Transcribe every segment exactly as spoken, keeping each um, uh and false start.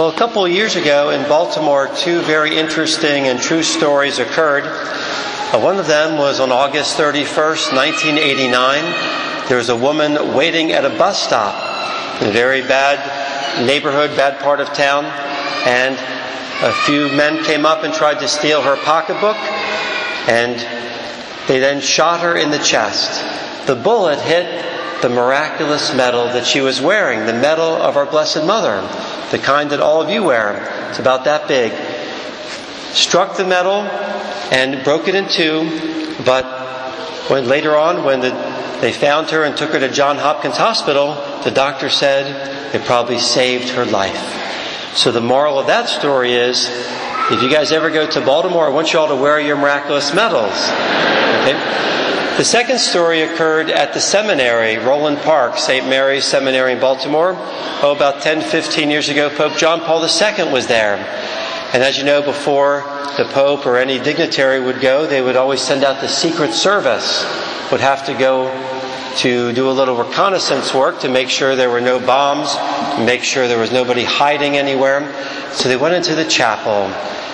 Well, a couple of years ago in Baltimore, two very interesting and true stories occurred. Uh, one of them was on August thirty-first, nineteen eighty-nine. There was a woman waiting at a bus stop in a very bad neighborhood, bad part of town, and a few men came up and tried to steal her pocketbook, and they then shot her in the chest. The bullet hit the miraculous medal that she was wearing, the medal of our Blessed Mother, the kind that all of you wear. It's about that big. Struck the medal and broke it in two, but when later on, when the, they found her and took her to Johns Hopkins Hospital, the doctor said it probably saved her life. So the moral of that story is, if you guys ever go to Baltimore, I want you all to wear your miraculous medals. Okay? The second story occurred at the seminary, Roland Park, Saint Mary's Seminary in Baltimore. Oh, about ten, fifteen years ago, Pope John Paul the Second was there. And as you know, before the Pope or any dignitary would go, they would always send out the Secret Service, would have to go to do a little reconnaissance work to make sure there were no bombs, to make sure there was nobody hiding anywhere. So they went into the chapel,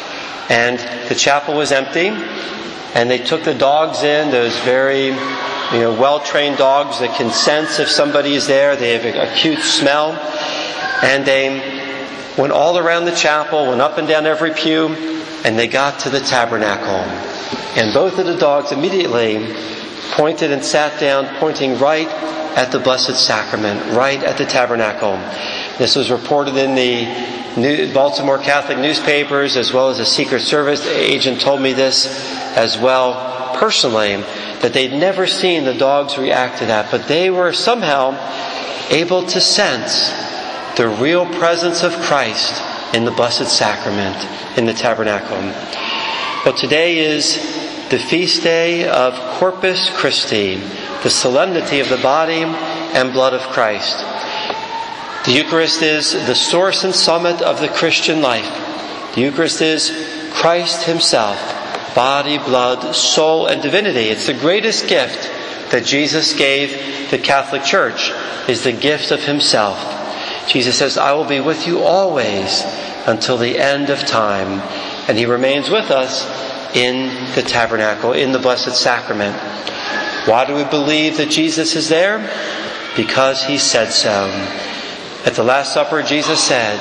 and the chapel was empty. And they took the dogs in, those very, you know, well-trained dogs that can sense if somebody is there. They have an acute smell. And they went all around the chapel, went up and down every pew, and they got to the tabernacle. And both of the dogs immediately pointed and sat down, pointing right at the Blessed Sacrament, right at the tabernacle. This was reported in the New Baltimore Catholic newspapers, as well as a Secret Service agent told me this as well personally, that they'd never seen the dogs react to that, but they were somehow able to sense the real presence of Christ in the Blessed Sacrament, in the tabernacle. Well, today is the feast day of Corpus Christi, the solemnity of the body and blood of Christ. The Eucharist is the source and summit of the Christian life. The Eucharist is Christ Himself, body, blood, soul, and divinity. It's the greatest gift that Jesus gave the Catholic Church, is the gift of Himself. Jesus says, I will be with you always until the end of time. And He remains with us in the tabernacle, in the Blessed Sacrament. Why do we believe that Jesus is there? Because He said so. At the Last Supper, Jesus said,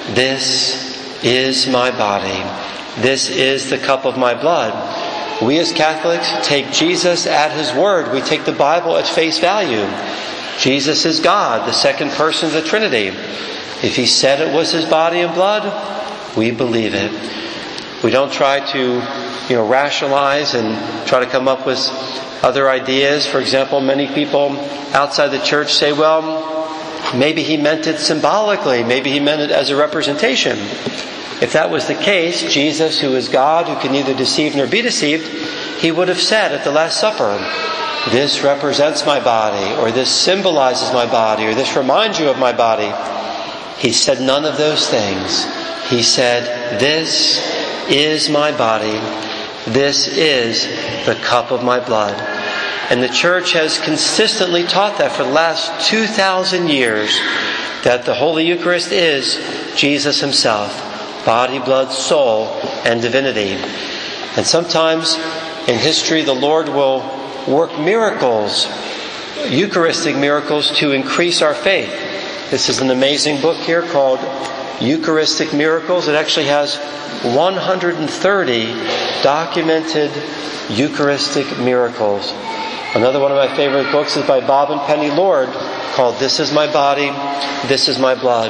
this is my body. This is the cup of my blood. We as Catholics take Jesus at His word. We take the Bible at face value. Jesus is God, the second person of the Trinity. If He said it was His body and blood, we believe it. We don't try to, you know, rationalize and try to come up with other ideas. For example, many people outside the church say, well, maybe He meant it symbolically. Maybe He meant it as a representation. If that was the case, Jesus, who is God, who can neither deceive nor be deceived, He would have said at the Last Supper, this represents my body, or this symbolizes my body, or this reminds you of my body. He said none of those things. He said, this is my body. This is the cup of my blood. And the Church has consistently taught that for the last two thousand years, that the Holy Eucharist is Jesus Himself, body, blood, soul, and divinity. And sometimes in history the Lord will work miracles, Eucharistic miracles, to increase our faith. This is an amazing book here called Eucharistic Miracles. It actually has one hundred thirty documented Eucharistic miracles. Another one of my favorite books is by Bob and Penny Lord, called This Is My Body, This Is My Blood.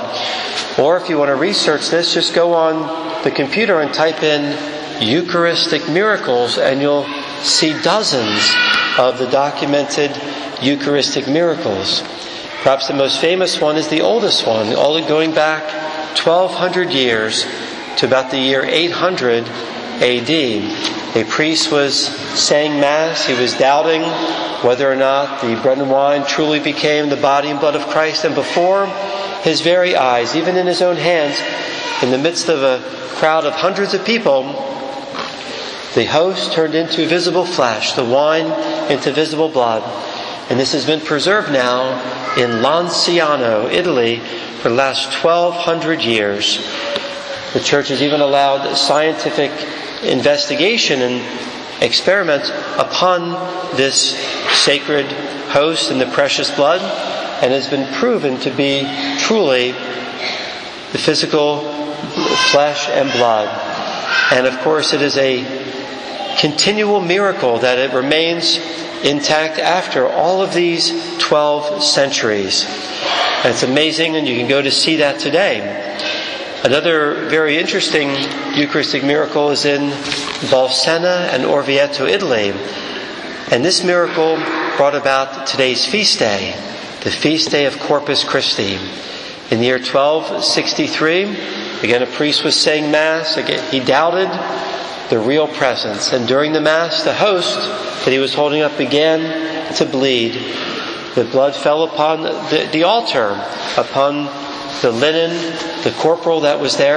Or if you want to research this, just go on the computer and type in Eucharistic miracles, and you'll see dozens of the documented Eucharistic miracles. Perhaps the most famous one is the oldest one, all going back twelve hundred years to about the year eight hundred A D. A priest was saying Mass. He was doubting whether or not the bread and wine truly became the body and blood of Christ. And before his very eyes, even in his own hands, in the midst of a crowd of hundreds of people, the host turned into visible flesh, the wine into visible blood. And this has been preserved now in Lanciano, Italy, for the last twelve hundred years. The Church has even allowed scientific investigation and experiment upon this sacred host and the precious blood, and has been proven to be truly the physical flesh and blood. And of course, it is a continual miracle that it remains intact after all of these twelve centuries. And it's amazing, and you can go to see that today. Another very interesting Eucharistic miracle is in Bolsena and Orvieto, Italy. And this miracle brought about today's feast day, the feast day of Corpus Christi. In the year twelve sixty-three, again a priest was saying Mass. Again, he doubted the real presence. And during the Mass, the host that he was holding up began to bleed. The blood fell upon the, the altar, upon the linen, the corporal that was there.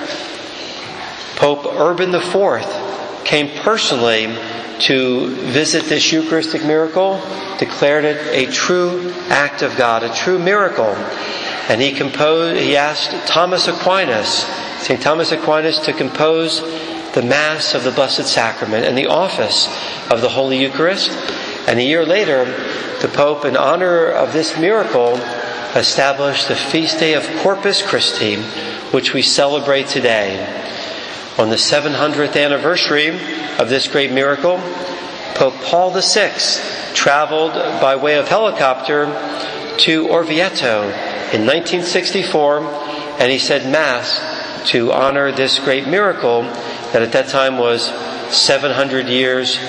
Pope Urban the Fourth came personally to visit this Eucharistic miracle, declared it a true act of God, a true miracle. And he composed, he asked Thomas Aquinas, Saint Thomas Aquinas, to compose the Mass of the Blessed Sacrament and the office of the Holy Eucharist. And a year later, the Pope, in honor of this miracle, established the feast day of Corpus Christi, which we celebrate today. On the seven hundredth anniversary of this great miracle, Pope Paul the Sixth traveled by way of helicopter to Orvieto in nineteen sixty-four, and he said Mass to honor this great miracle that at that time was seven hundred years,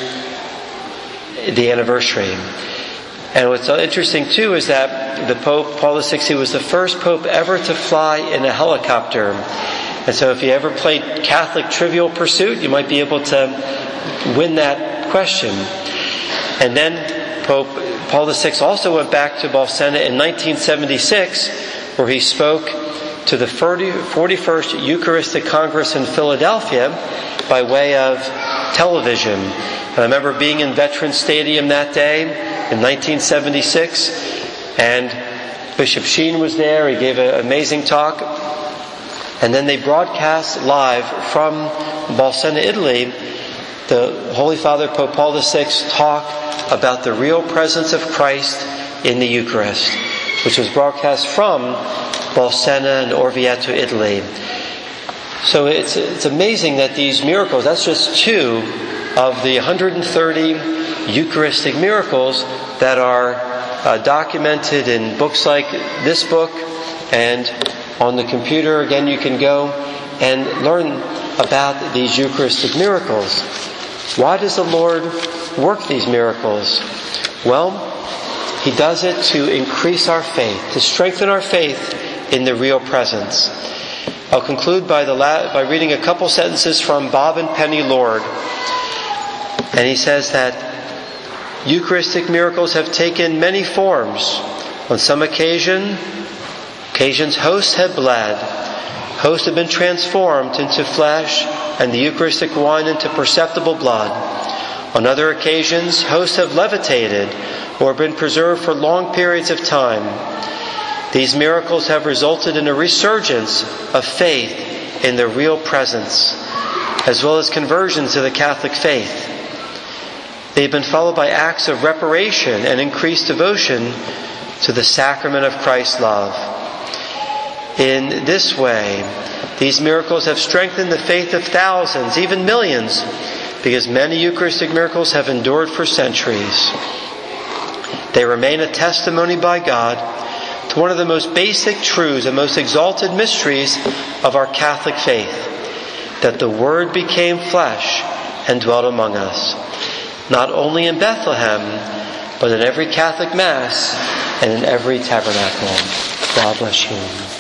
the anniversary. And what's interesting too is that the Pope, Paul the Sixth, he was the first Pope ever to fly in a helicopter. And so if you ever played Catholic Trivial Pursuit, you might be able to win that question. And then Pope Paul the Sixth also went back to Bolsena in nineteen seventy-six, where he spoke to the forty-first Eucharistic Congress in Philadelphia by way of television. And I remember being in Veterans Stadium that day in nineteen seventy-six, and Bishop Sheen was there. He gave an amazing talk. And then they broadcast live from Bolsena, Italy, the Holy Father, Pope Paul the Sixth, talk about the real presence of Christ in the Eucharist, which was broadcast from Bolsena and Orvieto, Italy. So it's it's amazing that these miracles, that's just two of the one hundred thirty Eucharistic miracles that are uh, documented in books like this book, and on the computer, again, you can go and learn about these Eucharistic miracles. Why does the Lord work these miracles? Well, He does it to increase our faith, to strengthen our faith in the real presence. I'll conclude by the la- by reading a couple sentences from Bob and Penny Lord. And he says that Eucharistic miracles have taken many forms. On some occasion, occasions hosts have bled. Hosts have been transformed into flesh and the Eucharistic wine into perceptible blood. On other occasions, hosts have levitated or been preserved for long periods of time. These miracles have resulted in a resurgence of faith in the real presence, as well as conversions to the Catholic faith. They have been followed by acts of reparation and increased devotion to the sacrament of Christ's love. In this way, these miracles have strengthened the faith of thousands, even millions, because many Eucharistic miracles have endured for centuries. They remain a testimony by God to one of the most basic truths and most exalted mysteries of our Catholic faith, that the Word became flesh and dwelt among us, not only in Bethlehem, but in every Catholic Mass and in every tabernacle. God bless you.